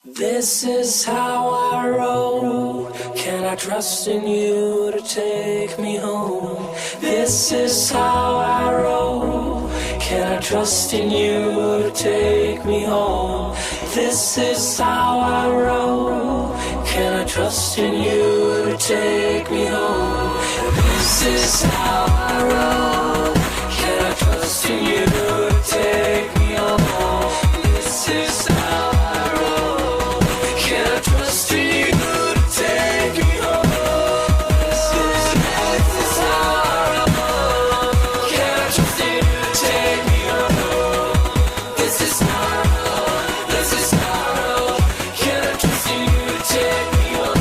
This is how I roll. Can I trust in you to take me home? This is how I roll. Can I trust in you to take me home? This is how I roll. Can I trust in you to take me home? This is how I roll. Can I trust in you to take me home? This is how I roll. Can I trust in you to take me home? This is how I roll. Can I trust in you to take me home? This is how I roll. This is how I roll. Can I trust in you to take me home?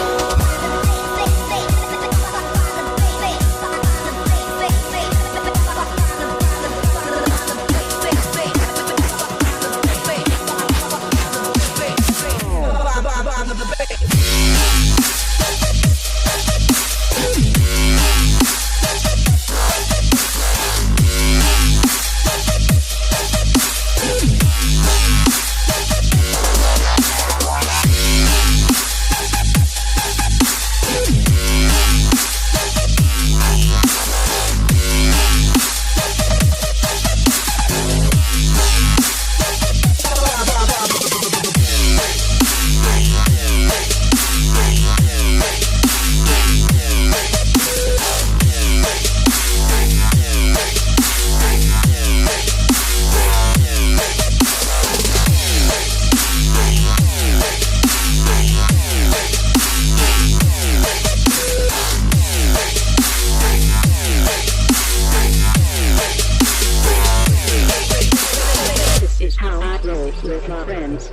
This is how I roll with my friends.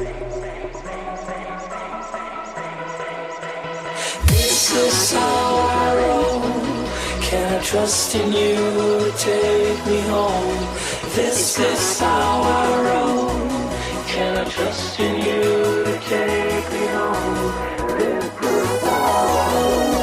This is how I roll. Can I trust in you to take me home? This is how I roll. Can I trust in you to take me home? This is how I roll.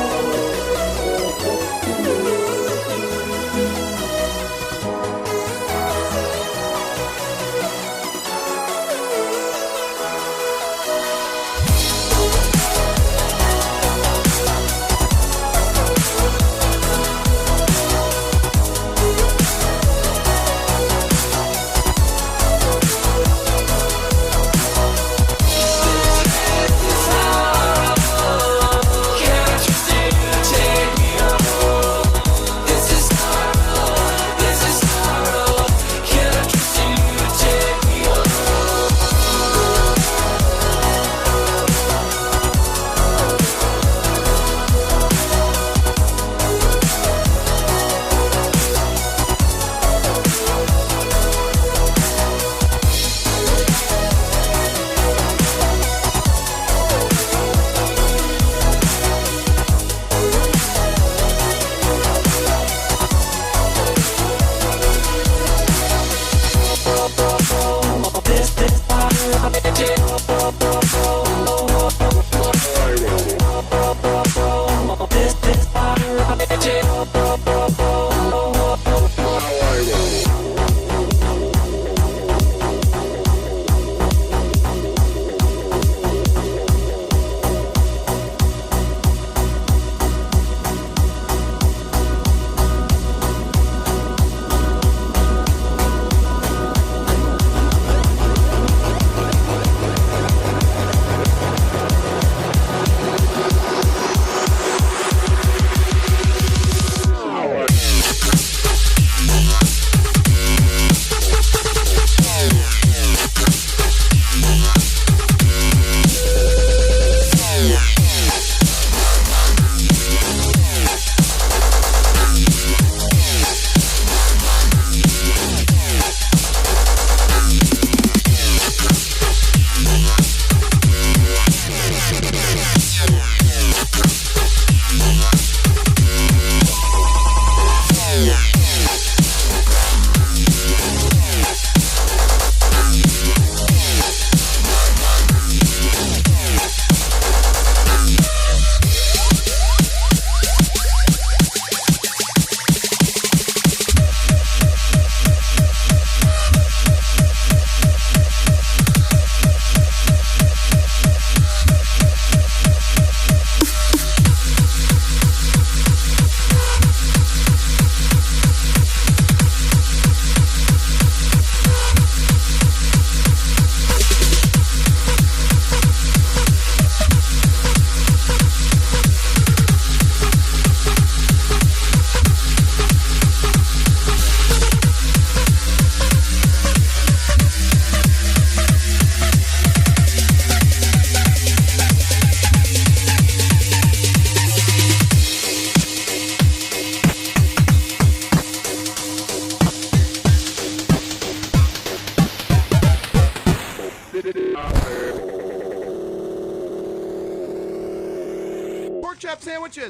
sandwiches.